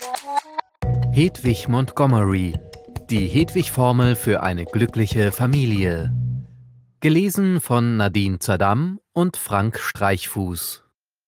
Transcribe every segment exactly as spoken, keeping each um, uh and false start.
Hedwig Montgomery. Die Hedwig-Formel für eine glückliche Familie. Gelesen von Nadine Zadam und Frank Streichfuß.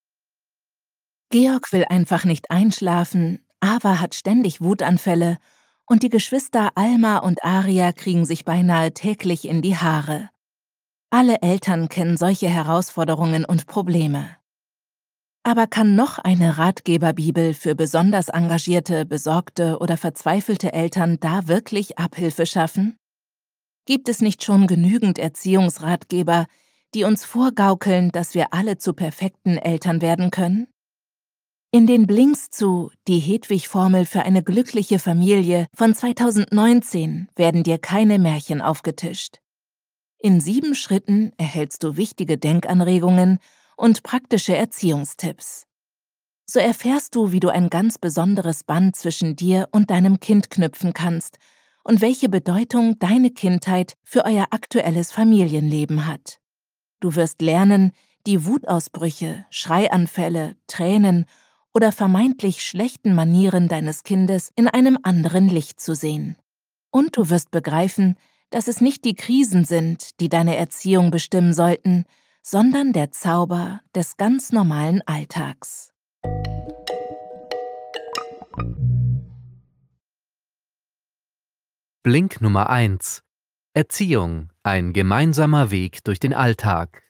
Georg will einfach nicht einschlafen, Ava hat ständig Wutanfälle und die Geschwister Alma und Aria kriegen sich beinahe täglich in die Haare. Alle Eltern kennen solche Herausforderungen und Probleme. Aber kann noch eine Ratgeberbibel für besonders engagierte, besorgte oder verzweifelte Eltern da wirklich Abhilfe schaffen? Gibt es nicht schon genügend Erziehungsratgeber, die uns vorgaukeln, dass wir alle zu perfekten Eltern werden können? In den Blinks zu Die Hedwig-Formel für eine glückliche Familie von zweitausendneunzehn werden dir keine Märchen aufgetischt. In sieben Schritten erhältst du wichtige Denkanregungen und praktische Erziehungstipps. So erfährst du, wie du ein ganz besonderes Band zwischen dir und deinem Kind knüpfen kannst und welche Bedeutung deine Kindheit für euer aktuelles Familienleben hat. Du wirst lernen, die Wutausbrüche, Schreianfälle, Tränen oder vermeintlich schlechten Manieren deines Kindes in einem anderen Licht zu sehen. Und du wirst begreifen, dass es nicht die Krisen sind, die deine Erziehung bestimmen sollten, sondern der Zauber des ganz normalen Alltags. Blink Nummer eins. Erziehung. Ein gemeinsamer Weg durch den Alltag.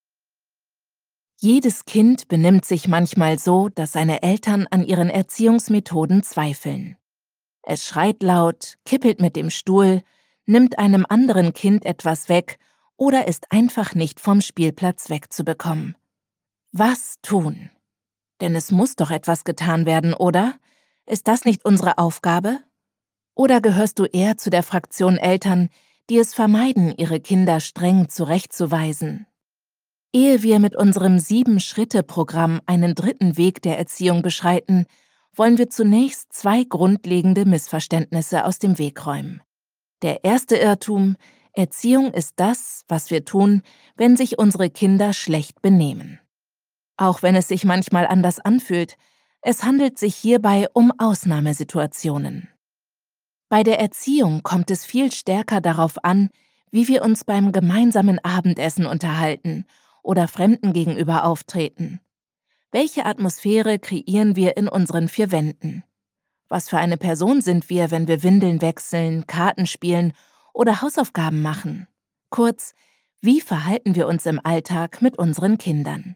Jedes Kind benimmt sich manchmal so, dass seine Eltern an ihren Erziehungsmethoden zweifeln. Es schreit laut, kippelt mit dem Stuhl, nimmt einem anderen Kind etwas weg oder ist einfach nicht vom Spielplatz wegzubekommen. Was tun? Denn es muss doch etwas getan werden, oder? Ist das nicht unsere Aufgabe? Oder gehörst du eher zu der Fraktion Eltern, die es vermeiden, ihre Kinder streng zurechtzuweisen? Ehe wir mit unserem Sieben-Schritte-Programm einen dritten Weg der Erziehung beschreiten, wollen wir zunächst zwei grundlegende Missverständnisse aus dem Weg räumen. Der erste Irrtum: Erziehung ist das, was wir tun, wenn sich unsere Kinder schlecht benehmen. Auch wenn es sich manchmal anders anfühlt, es handelt sich hierbei um Ausnahmesituationen. Bei der Erziehung kommt es viel stärker darauf an, wie wir uns beim gemeinsamen Abendessen unterhalten oder Fremden gegenüber auftreten. Welche Atmosphäre kreieren wir in unseren vier Wänden? Was für eine Person sind wir, wenn wir Windeln wechseln, Karten spielen oder Hausaufgaben machen? Kurz, wie verhalten wir uns im Alltag mit unseren Kindern?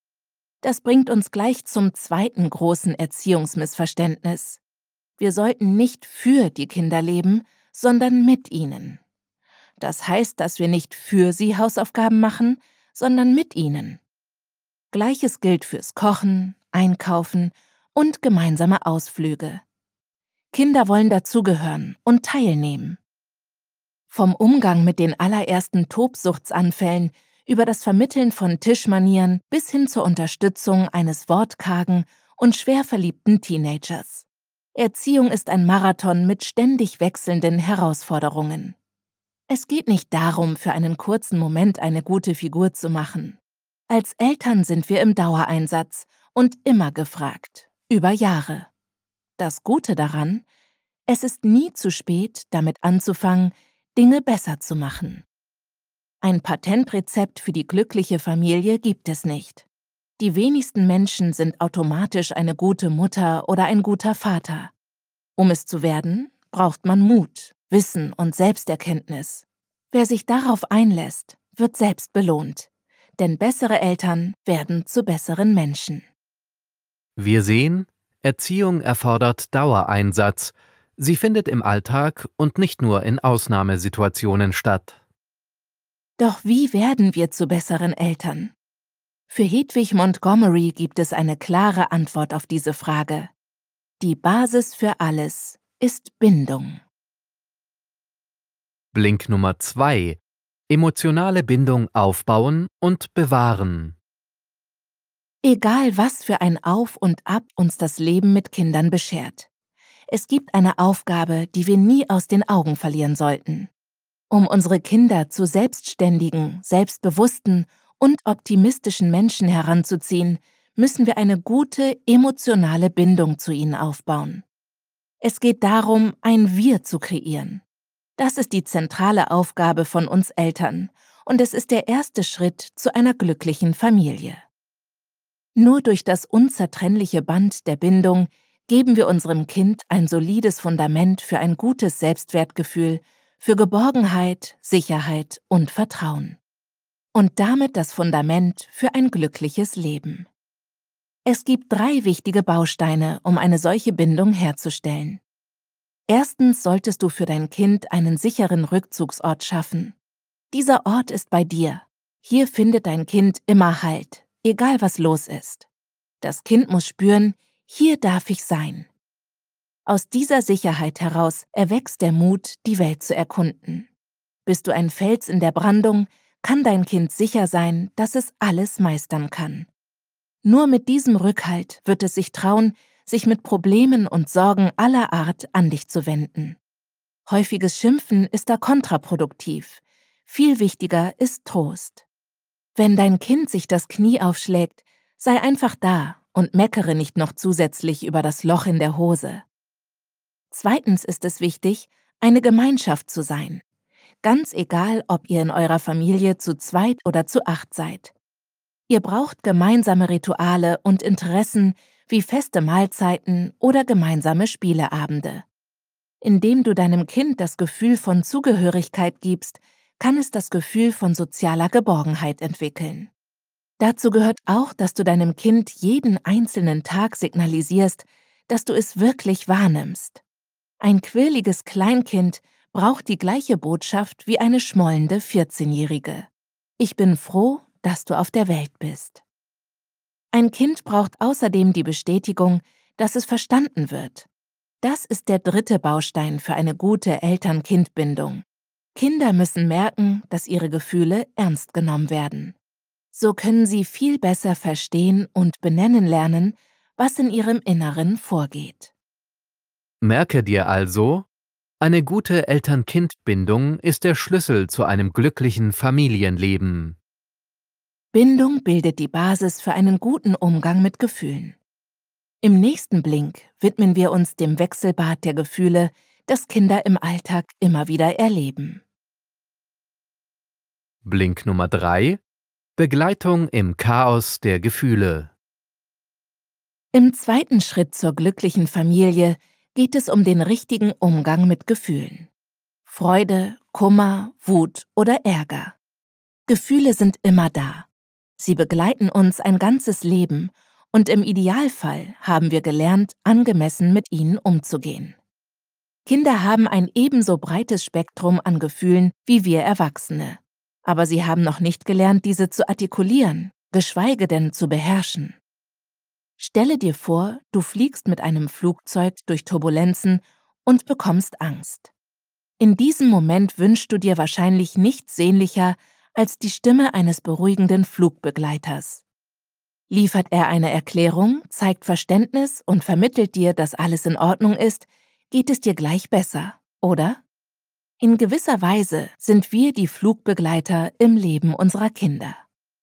Das bringt uns gleich zum zweiten großen Erziehungsmissverständnis. Wir sollten nicht für die Kinder leben, sondern mit ihnen. Das heißt, dass wir nicht für sie Hausaufgaben machen, sondern mit ihnen. Gleiches gilt fürs Kochen, Einkaufen und gemeinsame Ausflüge. Kinder wollen dazugehören und teilnehmen. Vom Umgang mit den allerersten Tobsuchtsanfällen über das Vermitteln von Tischmanieren bis hin zur Unterstützung eines wortkargen und schwer verliebten Teenagers. Erziehung ist ein Marathon mit ständig wechselnden Herausforderungen. Es geht nicht darum, für einen kurzen Moment eine gute Figur zu machen. Als Eltern sind wir im Dauereinsatz und immer gefragt, über Jahre. Das Gute daran: Es ist nie zu spät, damit anzufangen, Dinge besser zu machen. Ein Patentrezept für die glückliche Familie gibt es nicht. Die wenigsten Menschen sind automatisch eine gute Mutter oder ein guter Vater. Um es zu werden, braucht man Mut, Wissen und Selbsterkenntnis. Wer sich darauf einlässt, wird selbst belohnt. Denn bessere Eltern werden zu besseren Menschen. Wir sehen, Erziehung erfordert Dauereinsatz. Sie findet im Alltag und nicht nur in Ausnahmesituationen statt. Doch wie werden wir zu besseren Eltern? Für Hedwig Montgomery gibt es eine klare Antwort auf diese Frage. Die Basis für alles ist Bindung. Blink Nummer zwei. Emotionale Bindung aufbauen und bewahren. Egal, was für ein Auf und Ab uns das Leben mit Kindern beschert. Es gibt eine Aufgabe, die wir nie aus den Augen verlieren sollten. Um unsere Kinder zu selbstständigen, selbstbewussten und optimistischen Menschen heranzuziehen, müssen wir eine gute emotionale Bindung zu ihnen aufbauen. Es geht darum, ein Wir zu kreieren. Das ist die zentrale Aufgabe von uns Eltern und es ist der erste Schritt zu einer glücklichen Familie. Nur durch das unzertrennliche Band der Bindung geben wir unserem Kind ein solides Fundament für ein gutes Selbstwertgefühl, für Geborgenheit, Sicherheit und Vertrauen. Und damit das Fundament für ein glückliches Leben. Es gibt drei wichtige Bausteine, um eine solche Bindung herzustellen. Erstens solltest du für dein Kind einen sicheren Rückzugsort schaffen. Dieser Ort ist bei dir. Hier findet dein Kind immer Halt, egal was los ist. Das Kind muss spüren, hier darf ich sein. Aus dieser Sicherheit heraus erwächst der Mut, die Welt zu erkunden. Bist du ein Fels in der Brandung, kann dein Kind sicher sein, dass es alles meistern kann. Nur mit diesem Rückhalt wird es sich trauen, sich mit Problemen und Sorgen aller Art an dich zu wenden. Häufiges Schimpfen ist da kontraproduktiv. Viel wichtiger ist Trost. Wenn dein Kind sich das Knie aufschlägt, sei einfach da und meckere nicht noch zusätzlich über das Loch in der Hose. Zweitens ist es wichtig, eine Gemeinschaft zu sein. Ganz egal, ob ihr in eurer Familie zu zweit oder zu acht seid. Ihr braucht gemeinsame Rituale und Interessen wie feste Mahlzeiten oder gemeinsame Spieleabende. Indem du deinem Kind das Gefühl von Zugehörigkeit gibst, kann es das Gefühl von sozialer Geborgenheit entwickeln. Dazu gehört auch, dass du deinem Kind jeden einzelnen Tag signalisierst, dass du es wirklich wahrnimmst. Ein quirliges Kleinkind braucht die gleiche Botschaft wie eine schmollende vierzehnjährige. Ich bin froh, dass du auf der Welt bist. Ein Kind braucht außerdem die Bestätigung, dass es verstanden wird. Das ist der dritte Baustein für eine gute Eltern-Kind-Bindung. Kinder müssen merken, dass ihre Gefühle ernst genommen werden. So können sie viel besser verstehen und benennen lernen, was in ihrem Inneren vorgeht. Merke dir also, eine gute Eltern-Kind-Bindung ist der Schlüssel zu einem glücklichen Familienleben. Bindung bildet die Basis für einen guten Umgang mit Gefühlen. Im nächsten Blink widmen wir uns dem Wechselbad der Gefühle, das Kinder im Alltag immer wieder erleben. Blink Nummer drei: Begleitung im Chaos der Gefühle. Im zweiten Schritt zur glücklichen Familie geht es um den richtigen Umgang mit Gefühlen. Freude, Kummer, Wut oder Ärger. Gefühle sind immer da. Sie begleiten uns ein ganzes Leben und im Idealfall haben wir gelernt, angemessen mit ihnen umzugehen. Kinder haben ein ebenso breites Spektrum an Gefühlen wie wir Erwachsene. Aber sie haben noch nicht gelernt, diese zu artikulieren, geschweige denn zu beherrschen. Stelle dir vor, du fliegst mit einem Flugzeug durch Turbulenzen und bekommst Angst. In diesem Moment wünschst du dir wahrscheinlich nichts sehnlicher als die Stimme eines beruhigenden Flugbegleiters. Liefert er eine Erklärung, zeigt Verständnis und vermittelt dir, dass alles in Ordnung ist, geht es dir gleich besser, oder? In gewisser Weise sind wir die Flugbegleiter im Leben unserer Kinder.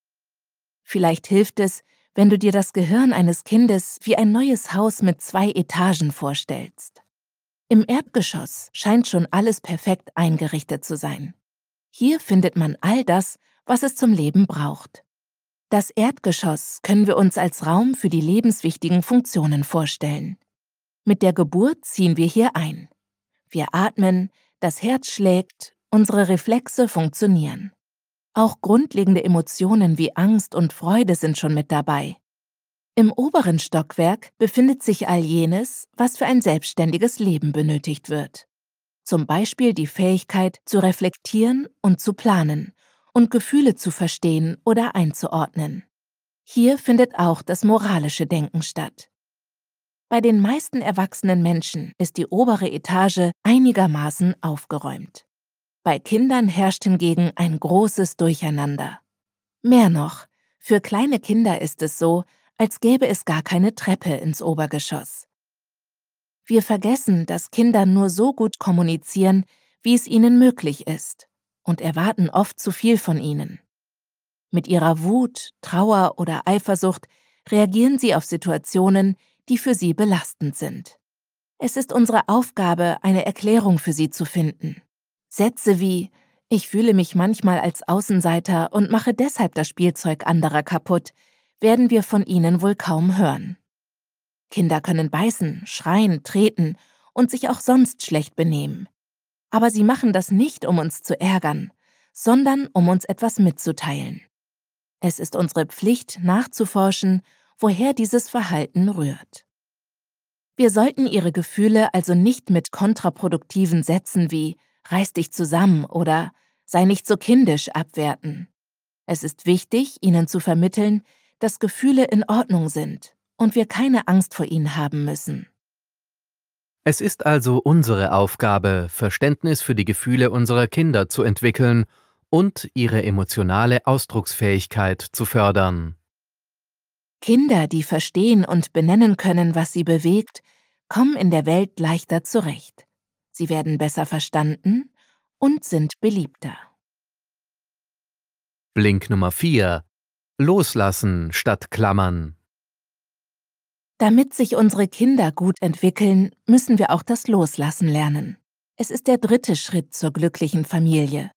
Vielleicht hilft es, wenn du dir das Gehirn eines Kindes wie ein neues Haus mit zwei Etagen vorstellst. Im Erdgeschoss scheint schon alles perfekt eingerichtet zu sein. Hier findet man all das, was es zum Leben braucht. Das Erdgeschoss können wir uns als Raum für die lebenswichtigen Funktionen vorstellen. Mit der Geburt ziehen wir hier ein. Wir atmen, das Herz schlägt, unsere Reflexe funktionieren. Auch grundlegende Emotionen wie Angst und Freude sind schon mit dabei. Im oberen Stockwerk befindet sich all jenes, was für ein selbstständiges Leben benötigt wird. Zum Beispiel die Fähigkeit, zu reflektieren und zu planen und Gefühle zu verstehen oder einzuordnen. Hier findet auch das moralische Denken statt. Bei den meisten erwachsenen Menschen ist die obere Etage einigermaßen aufgeräumt. Bei Kindern herrscht hingegen ein großes Durcheinander. Mehr noch, für kleine Kinder ist es so, als gäbe es gar keine Treppe ins Obergeschoss. Wir vergessen, dass Kinder nur so gut kommunizieren, wie es ihnen möglich ist, und erwarten oft zu viel von ihnen. Mit ihrer Wut, Trauer oder Eifersucht reagieren sie auf Situationen, die für sie belastend sind. Es ist unsere Aufgabe, eine Erklärung für sie zu finden. Sätze wie „Ich fühle mich manchmal als Außenseiter und mache deshalb das Spielzeug anderer kaputt“ werden wir von ihnen wohl kaum hören. Kinder können beißen, schreien, treten und sich auch sonst schlecht benehmen. Aber sie machen das nicht, um uns zu ärgern, sondern um uns etwas mitzuteilen. Es ist unsere Pflicht, nachzuforschen, woher dieses Verhalten rührt. Wir sollten ihre Gefühle also nicht mit kontraproduktiven Sätzen wie „Reiß dich zusammen“ oder „Sei nicht so kindisch“ abwerten. Es ist wichtig, ihnen zu vermitteln, dass Gefühle in Ordnung sind und wir keine Angst vor ihnen haben müssen. Es ist also unsere Aufgabe, Verständnis für die Gefühle unserer Kinder zu entwickeln und ihre emotionale Ausdrucksfähigkeit zu fördern. Kinder, die verstehen und benennen können, was sie bewegt, kommen in der Welt leichter zurecht. Sie werden besser verstanden und sind beliebter. Blink Nummer vier. Loslassen statt klammern. Damit sich unsere Kinder gut entwickeln, müssen wir auch das Loslassen lernen. Es ist der dritte Schritt zur glücklichen Familie.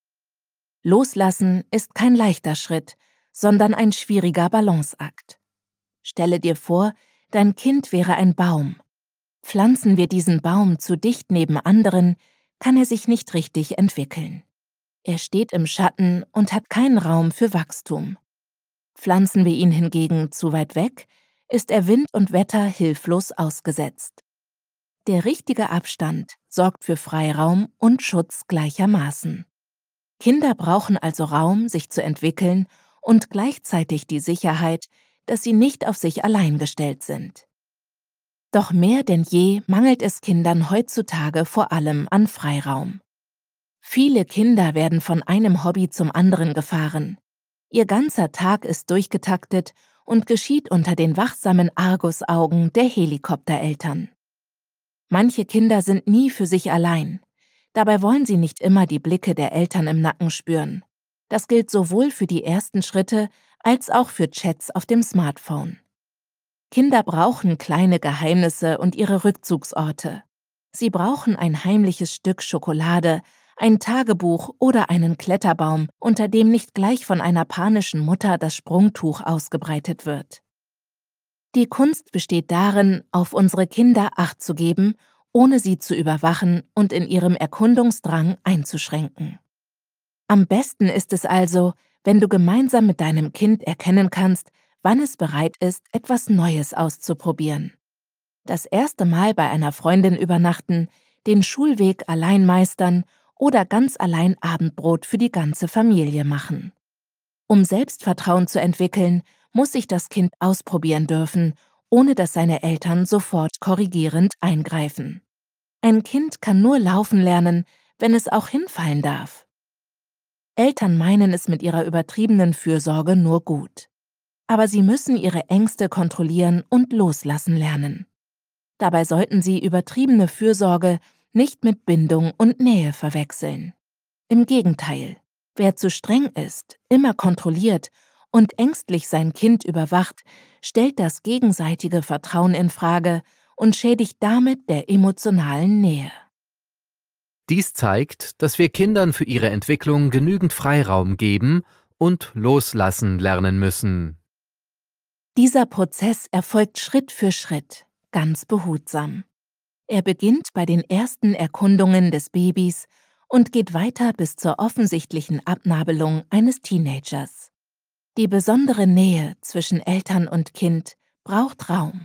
Loslassen ist kein leichter Schritt, sondern ein schwieriger Balanceakt. Stelle dir vor, dein Kind wäre ein Baum. Pflanzen wir diesen Baum zu dicht neben anderen, kann er sich nicht richtig entwickeln. Er steht im Schatten und hat keinen Raum für Wachstum. Pflanzen wir ihn hingegen zu weit weg, ist er Wind und Wetter hilflos ausgesetzt. Der richtige Abstand sorgt für Freiraum und Schutz gleichermaßen. Kinder brauchen also Raum, sich zu entwickeln und gleichzeitig die Sicherheit, dass sie nicht auf sich allein gestellt sind. Doch mehr denn je mangelt es Kindern heutzutage vor allem an Freiraum. Viele Kinder werden von einem Hobby zum anderen gefahren. Ihr ganzer Tag ist durchgetaktet und geschieht unter den wachsamen Argusaugen der Helikoptereltern. Manche Kinder sind nie für sich allein. Dabei wollen sie nicht immer die Blicke der Eltern im Nacken spüren. Das gilt sowohl für die ersten Schritte als auch für Chats auf dem Smartphone. Kinder brauchen kleine Geheimnisse und ihre Rückzugsorte. Sie brauchen ein heimliches Stück Schokolade, ein Tagebuch oder einen Kletterbaum, unter dem nicht gleich von einer panischen Mutter das Sprungtuch ausgebreitet wird. Die Kunst besteht darin, auf unsere Kinder Acht zu geben, ohne sie zu überwachen und in ihrem Erkundungsdrang einzuschränken. Am besten ist es also, wenn du gemeinsam mit deinem Kind erkennen kannst, wann es bereit ist, etwas Neues auszuprobieren. Das erste Mal bei einer Freundin übernachten, den Schulweg allein meistern oder ganz allein Abendbrot für die ganze Familie machen. Um Selbstvertrauen zu entwickeln, muss sich das Kind ausprobieren dürfen, ohne dass seine Eltern sofort korrigierend eingreifen. Ein Kind kann nur laufen lernen, wenn es auch hinfallen darf. Eltern meinen es mit ihrer übertriebenen Fürsorge nur gut. Aber sie müssen ihre Ängste kontrollieren und loslassen lernen. Dabei sollten sie übertriebene Fürsorge nicht mit Bindung und Nähe verwechseln. Im Gegenteil, wer zu streng ist, immer kontrolliert und ängstlich sein Kind überwacht, stellt das gegenseitige Vertrauen in Frage und schädigt damit der emotionalen Nähe. Dies zeigt, dass wir Kindern für ihre Entwicklung genügend Freiraum geben und loslassen lernen müssen. Dieser Prozess erfolgt Schritt für Schritt, ganz behutsam. Er beginnt bei den ersten Erkundungen des Babys und geht weiter bis zur offensichtlichen Abnabelung eines Teenagers. Die besondere Nähe zwischen Eltern und Kind braucht Raum.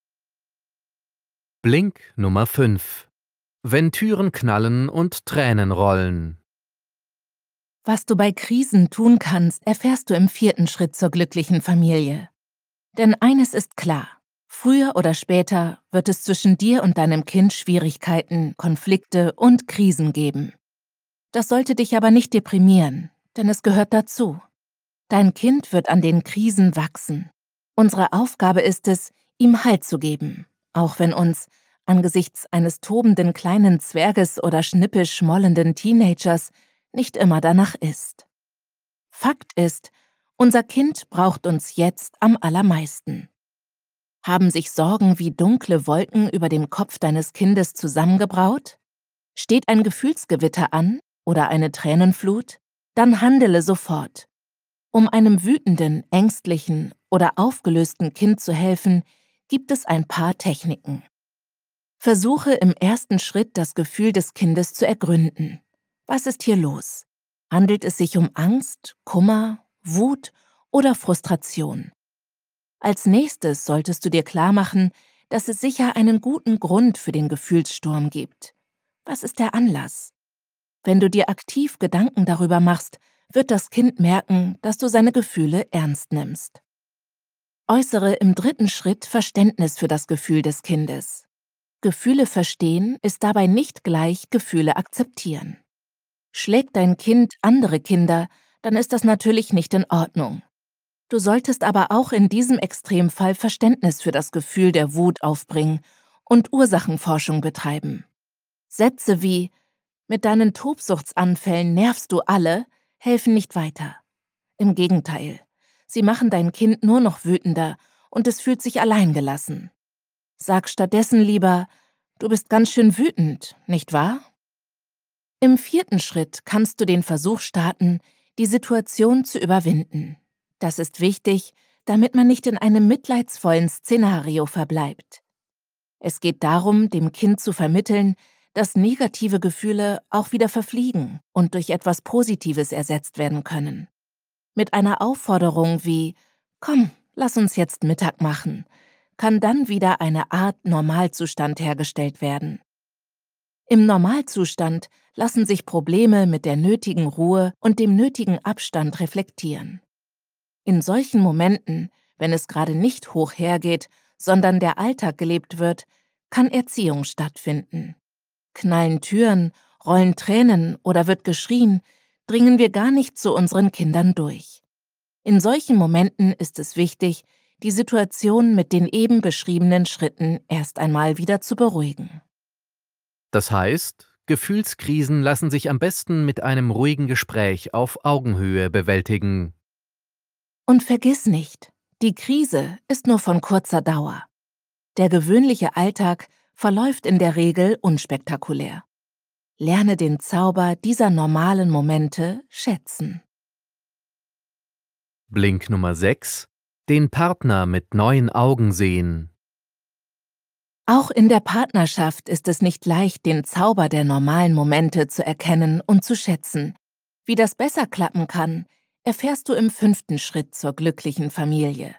Blink Nummer fünf. Wenn Türen knallen und Tränen rollen. Was du bei Krisen tun kannst, erfährst du im vierten Schritt zur glücklichen Familie. Denn eines ist klar: Früher oder später wird es zwischen dir und deinem Kind Schwierigkeiten, Konflikte und Krisen geben. Das sollte dich aber nicht deprimieren, denn es gehört dazu. Dein Kind wird an den Krisen wachsen. Unsere Aufgabe ist es, ihm Halt zu geben, auch wenn uns, angesichts eines tobenden kleinen Zwerges oder schnippisch schmollenden Teenagers, nicht immer danach ist. Fakt ist, unser Kind braucht uns jetzt am allermeisten. Haben sich Sorgen wie dunkle Wolken über dem Kopf deines Kindes zusammengebraut? Steht ein Gefühlsgewitter an oder eine Tränenflut? Dann handele sofort. Um einem wütenden, ängstlichen oder aufgelösten Kind zu helfen, gibt es ein paar Techniken. Versuche im ersten Schritt, das Gefühl des Kindes zu ergründen. Was ist hier los? Handelt es sich um Angst, Kummer, Wut oder Frustration? Als nächstes solltest du dir klarmachen, dass es sicher einen guten Grund für den Gefühlssturm gibt. Was ist der Anlass? Wenn du dir aktiv Gedanken darüber machst, wird das Kind merken, dass du seine Gefühle ernst nimmst. Äußere im dritten Schritt Verständnis für das Gefühl des Kindes. Gefühle verstehen ist dabei nicht gleich Gefühle akzeptieren. Schlägt dein Kind andere Kinder, dann ist das natürlich nicht in Ordnung. Du solltest aber auch in diesem Extremfall Verständnis für das Gefühl der Wut aufbringen und Ursachenforschung betreiben. Sätze wie „Mit deinen Tobsuchtsanfällen nervst du alle“ helfen nicht weiter. Im Gegenteil, sie machen dein Kind nur noch wütender und es fühlt sich alleingelassen. Sag stattdessen lieber: „Du bist ganz schön wütend, nicht wahr?“ Im vierten Schritt kannst du den Versuch starten, die Situation zu überwinden. Das ist wichtig, damit man nicht in einem mitleidsvollen Szenario verbleibt. Es geht darum, dem Kind zu vermitteln, dass negative Gefühle auch wieder verfliegen und durch etwas Positives ersetzt werden können. Mit einer Aufforderung wie „Komm, lass uns jetzt Mittag machen“, kann dann wieder eine Art Normalzustand hergestellt werden. Im Normalzustand lassen sich Probleme mit der nötigen Ruhe und dem nötigen Abstand reflektieren. In solchen Momenten, wenn es gerade nicht hoch hergeht, sondern der Alltag gelebt wird, kann Erziehung stattfinden. Knallen Türen, rollen Tränen oder wird geschrien, dringen wir gar nicht zu unseren Kindern durch. In solchen Momenten ist es wichtig, die Situation mit den eben beschriebenen Schritten erst einmal wieder zu beruhigen. Das heißt, Gefühlskrisen lassen sich am besten mit einem ruhigen Gespräch auf Augenhöhe bewältigen. Und vergiss nicht, die Krise ist nur von kurzer Dauer. Der gewöhnliche Alltag verläuft in der Regel unspektakulär. Lerne den Zauber dieser normalen Momente schätzen. Blink Nummer sechs: Den Partner mit neuen Augen sehen. Auch in der Partnerschaft ist es nicht leicht, den Zauber der normalen Momente zu erkennen und zu schätzen. Wie das besser klappen kann, erfährst du im fünften Schritt zur glücklichen Familie.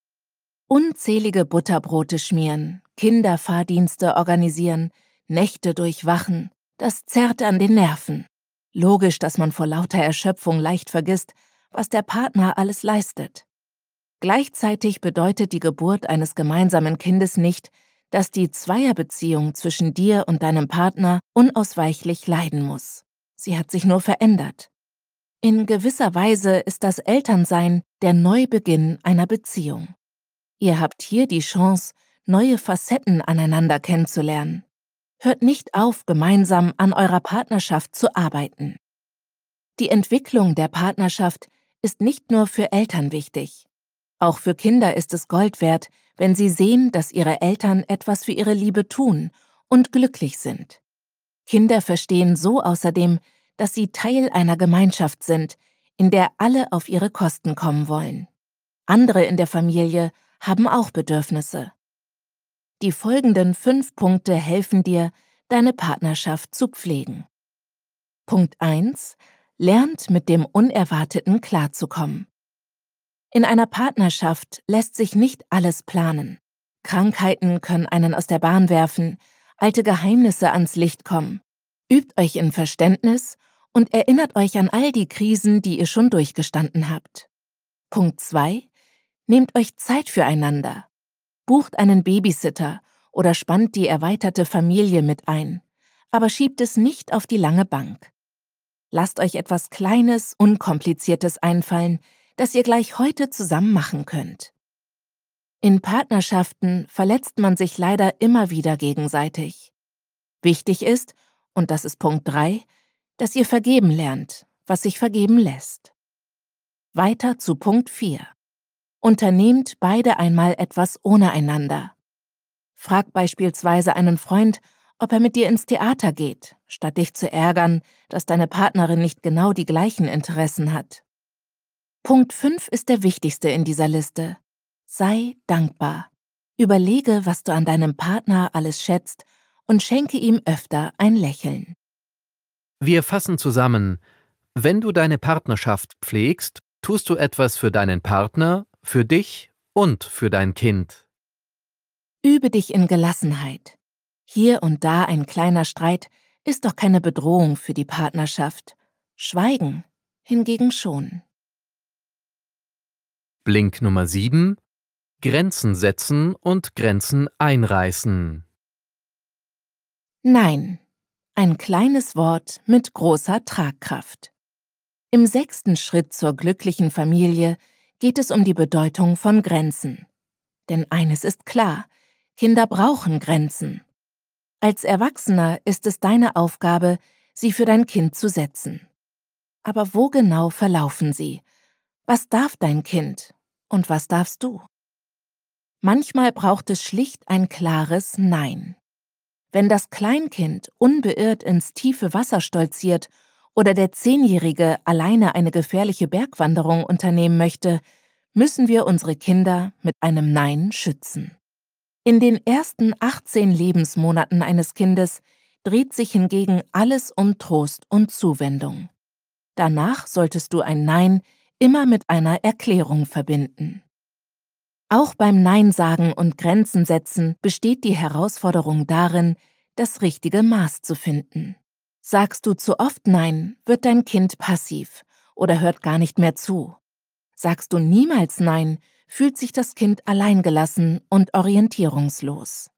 Unzählige Butterbrote schmieren, Kinderfahrdienste organisieren, Nächte durchwachen, das zerrt an den Nerven. Logisch, dass man vor lauter Erschöpfung leicht vergisst, was der Partner alles leistet. Gleichzeitig bedeutet die Geburt eines gemeinsamen Kindes nicht, dass die Zweierbeziehung zwischen dir und deinem Partner unausweichlich leiden muss. Sie hat sich nur verändert. In gewisser Weise ist das Elternsein der Neubeginn einer Beziehung. Ihr habt hier die Chance, neue Facetten aneinander kennenzulernen. Hört nicht auf, gemeinsam an eurer Partnerschaft zu arbeiten. Die Entwicklung der Partnerschaft ist nicht nur für Eltern wichtig. Auch für Kinder ist es Gold wert, wenn sie sehen, dass ihre Eltern etwas für ihre Liebe tun und glücklich sind. Kinder verstehen so außerdem, dass sie Teil einer Gemeinschaft sind, in der alle auf ihre Kosten kommen wollen. Andere in der Familie haben auch Bedürfnisse. Die folgenden fünf Punkte helfen dir, deine Partnerschaft zu pflegen. Punkt eins: Lernt mit dem Unerwarteten klarzukommen. In einer Partnerschaft lässt sich nicht alles planen. Krankheiten können einen aus der Bahn werfen, alte Geheimnisse ans Licht kommen. Übt euch in Verständnis und erinnert euch an all die Krisen, die ihr schon durchgestanden habt. Punkt zwei: Nehmt euch Zeit füreinander. Bucht einen Babysitter oder spannt die erweiterte Familie mit ein, aber schiebt es nicht auf die lange Bank. Lasst euch etwas Kleines, Unkompliziertes einfallen, das ihr gleich heute zusammen machen könnt. In Partnerschaften verletzt man sich leider immer wieder gegenseitig. Wichtig ist, und das ist Punkt drei, dass ihr vergeben lernt, was sich vergeben lässt. Weiter zu Punkt vier. Unternehmt beide einmal etwas ohne einander. Frag beispielsweise einen Freund, ob er mit dir ins Theater geht, statt dich zu ärgern, dass deine Partnerin nicht genau die gleichen Interessen hat. Punkt fünf ist der wichtigste in dieser Liste. Sei dankbar. Überlege, was du an deinem Partner alles schätzt und schenke ihm öfter ein Lächeln. Wir fassen zusammen: Wenn du deine Partnerschaft pflegst, tust du etwas für deinen Partner, für dich und für dein Kind. Übe dich in Gelassenheit. Hier und da ein kleiner Streit ist doch keine Bedrohung für die Partnerschaft. Schweigen hingegen schon. Blink Nummer sieben: Grenzen setzen und Grenzen einreißen. Nein. Ein kleines Wort mit großer Tragkraft. Im sechsten Schritt zur glücklichen Familie geht es um die Bedeutung von Grenzen. Denn eines ist klar: Kinder brauchen Grenzen. Als Erwachsener ist es deine Aufgabe, sie für dein Kind zu setzen. Aber wo genau verlaufen sie? Was darf dein Kind und was darfst du? Manchmal braucht es schlicht ein klares Nein. Wenn das Kleinkind unbeirrt ins tiefe Wasser stolziert oder der Zehnjährige alleine eine gefährliche Bergwanderung unternehmen möchte, müssen wir unsere Kinder mit einem Nein schützen. In den ersten achtzehn Lebensmonaten eines Kindes dreht sich hingegen alles um Trost und Zuwendung. Danach solltest du ein Nein immer mit einer Erklärung verbinden. Auch beim Nein sagen und Grenzen setzen besteht die Herausforderung darin, das richtige Maß zu finden. Sagst du zu oft Nein, wird dein Kind passiv oder hört gar nicht mehr zu. Sagst du niemals Nein, fühlt sich das Kind alleingelassen und orientierungslos.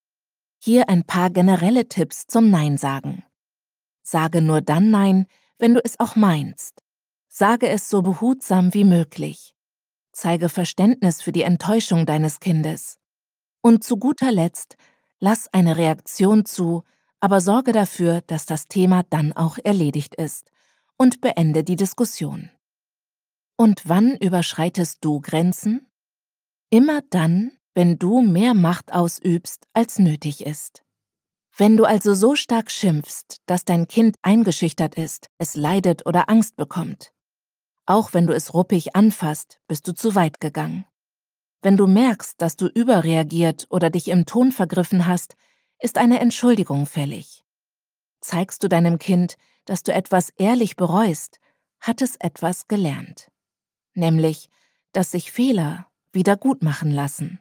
Hier ein paar generelle Tipps zum Nein sagen. Sage nur dann Nein, wenn du es auch meinst. Sage es so behutsam wie möglich. Zeige Verständnis für die Enttäuschung deines Kindes. Und zu guter Letzt, lass eine Reaktion zu, aber sorge dafür, dass das Thema dann auch erledigt ist und beende die Diskussion. Und wann überschreitest du Grenzen? Immer dann, wenn du mehr Macht ausübst, als nötig ist. Wenn du also so stark schimpfst, dass dein Kind eingeschüchtert ist, es leidet oder Angst bekommt. Auch wenn du es ruppig anfasst, bist du zu weit gegangen. Wenn du merkst, dass du überreagiert oder dich im Ton vergriffen hast, ist eine Entschuldigung fällig. Zeigst du deinem Kind, dass du etwas ehrlich bereust, hat es etwas gelernt. Nämlich, dass sich Fehler wieder gut machen lassen.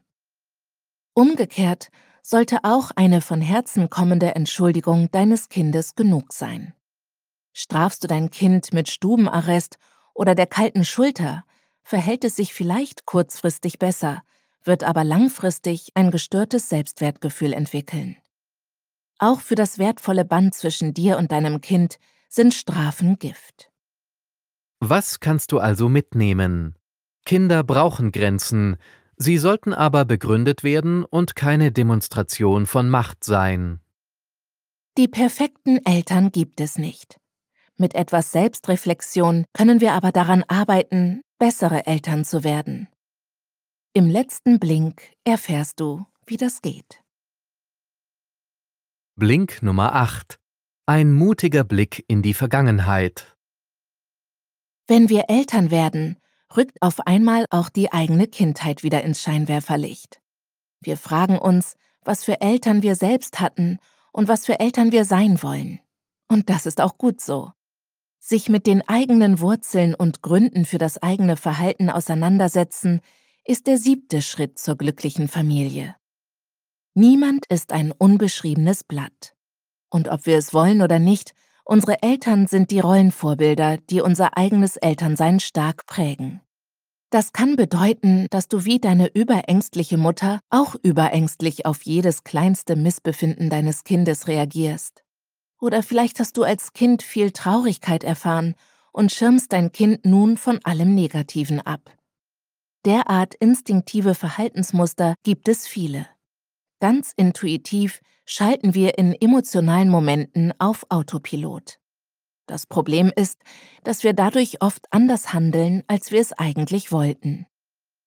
Umgekehrt sollte auch eine von Herzen kommende Entschuldigung deines Kindes genug sein. Strafst du dein Kind mit Stubenarrest oder der kalten Schulter, verhält es sich vielleicht kurzfristig besser, wird aber langfristig ein gestörtes Selbstwertgefühl entwickeln. Auch für das wertvolle Band zwischen dir und deinem Kind sind Strafen Gift. Was kannst du also mitnehmen? Kinder brauchen Grenzen, sie sollten aber begründet werden und keine Demonstration von Macht sein. Die perfekten Eltern gibt es nicht. Mit etwas Selbstreflexion können wir aber daran arbeiten, bessere Eltern zu werden. Im letzten Blink erfährst du, wie das geht. Blink Nummer acht: Ein mutiger Blick in die Vergangenheit. Wenn wir Eltern werden, rückt auf einmal auch die eigene Kindheit wieder ins Scheinwerferlicht. Wir fragen uns, was für Eltern wir selbst hatten und was für Eltern wir sein wollen. Und das ist auch gut so. Sich mit den eigenen Wurzeln und Gründen für das eigene Verhalten auseinandersetzen, ist der siebte Schritt zur glücklichen Familie. Niemand ist ein unbeschriebenes Blatt. Und ob wir es wollen oder nicht, unsere Eltern sind die Rollenvorbilder, die unser eigenes Elternsein stark prägen. Das kann bedeuten, dass du wie deine überängstliche Mutter auch überängstlich auf jedes kleinste Missbefinden deines Kindes reagierst. Oder vielleicht hast du als Kind viel Traurigkeit erfahren und schirmst dein Kind nun von allem Negativen ab. Derart instinktive Verhaltensmuster gibt es viele. Ganz intuitiv schalten wir in emotionalen Momenten auf Autopilot. Das Problem ist, dass wir dadurch oft anders handeln, als wir es eigentlich wollten.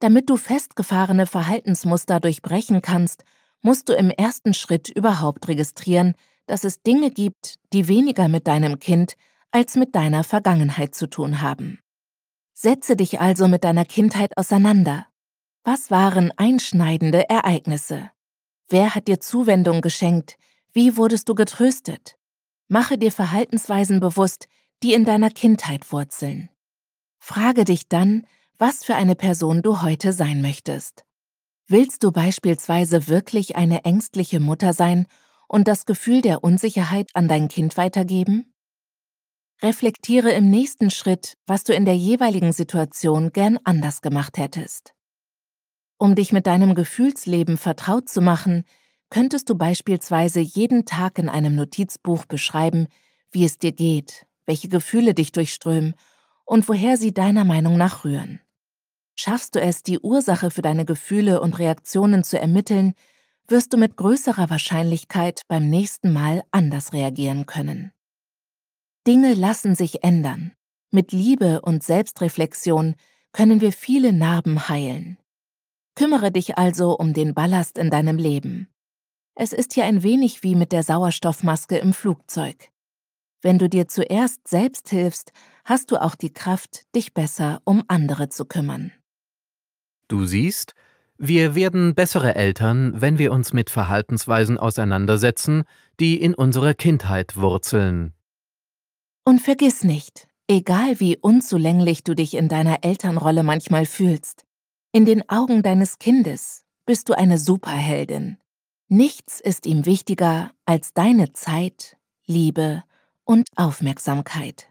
Damit du festgefahrene Verhaltensmuster durchbrechen kannst, musst du im ersten Schritt überhaupt registrieren, dass es Dinge gibt, die weniger mit deinem Kind als mit deiner Vergangenheit zu tun haben. Setze dich also mit deiner Kindheit auseinander. Was waren einschneidende Ereignisse? Wer hat dir Zuwendung geschenkt? Wie wurdest du getröstet? Mache dir Verhaltensweisen bewusst, die in deiner Kindheit wurzeln. Frage dich dann, was für eine Person du heute sein möchtest. Willst du beispielsweise wirklich eine ängstliche Mutter sein und das Gefühl der Unsicherheit an dein Kind weitergeben? Reflektiere im nächsten Schritt, was du in der jeweiligen Situation gern anders gemacht hättest. Um dich mit deinem Gefühlsleben vertraut zu machen, könntest du beispielsweise jeden Tag in einem Notizbuch beschreiben, wie es dir geht, welche Gefühle dich durchströmen und woher sie deiner Meinung nach rühren. Schaffst du es, die Ursache für deine Gefühle und Reaktionen zu ermitteln, wirst du mit größerer Wahrscheinlichkeit beim nächsten Mal anders reagieren können. Dinge lassen sich ändern. Mit Liebe und Selbstreflexion können wir viele Narben heilen. Kümmere dich also um den Ballast in deinem Leben. Es ist hier ein wenig wie mit der Sauerstoffmaske im Flugzeug. Wenn du dir zuerst selbst hilfst, hast du auch die Kraft, dich besser um andere zu kümmern. Du siehst, wir werden bessere Eltern, wenn wir uns mit Verhaltensweisen auseinandersetzen, die in unserer Kindheit wurzeln. Und vergiss nicht, egal wie unzulänglich du dich in deiner Elternrolle manchmal fühlst, in den Augen deines Kindes bist du eine Superheldin. Nichts ist ihm wichtiger als deine Zeit, Liebe und Aufmerksamkeit.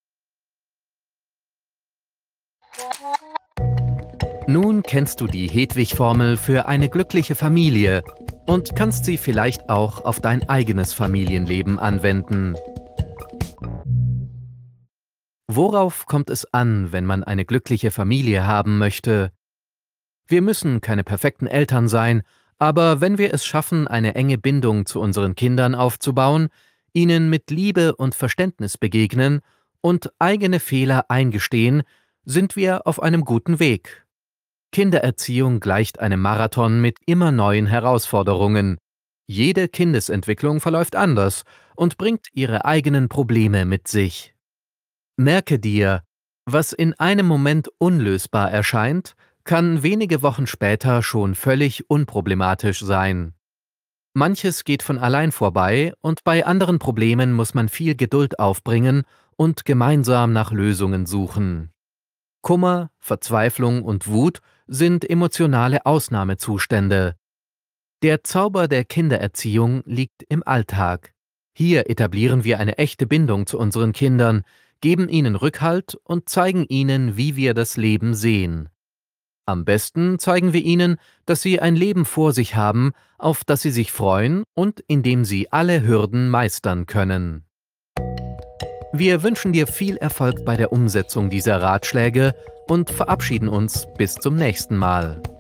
Nun kennst du die Hedwig-Formel für eine glückliche Familie und kannst sie vielleicht auch auf dein eigenes Familienleben anwenden. Worauf kommt es an, wenn man eine glückliche Familie haben möchte? Wir müssen keine perfekten Eltern sein, aber wenn wir es schaffen, eine enge Bindung zu unseren Kindern aufzubauen, ihnen mit Liebe und Verständnis begegnen und eigene Fehler eingestehen, sind wir auf einem guten Weg. Kindererziehung gleicht einem Marathon mit immer neuen Herausforderungen. Jede Kindesentwicklung verläuft anders und bringt ihre eigenen Probleme mit sich. Merke dir, was in einem Moment unlösbar erscheint, kann wenige Wochen später schon völlig unproblematisch sein. Manches geht von allein vorbei und bei anderen Problemen muss man viel Geduld aufbringen und gemeinsam nach Lösungen suchen. Kummer, Verzweiflung und Wut sind emotionale Ausnahmezustände. Der Zauber der Kindererziehung liegt im Alltag. Hier etablieren wir eine echte Bindung zu unseren Kindern, geben ihnen Rückhalt und zeigen ihnen, wie wir das Leben sehen. Am besten zeigen wir ihnen, dass sie ein Leben vor sich haben, auf das sie sich freuen und in dem sie alle Hürden meistern können. Wir wünschen dir viel Erfolg bei der Umsetzung dieser Ratschläge und verabschieden uns bis zum nächsten Mal.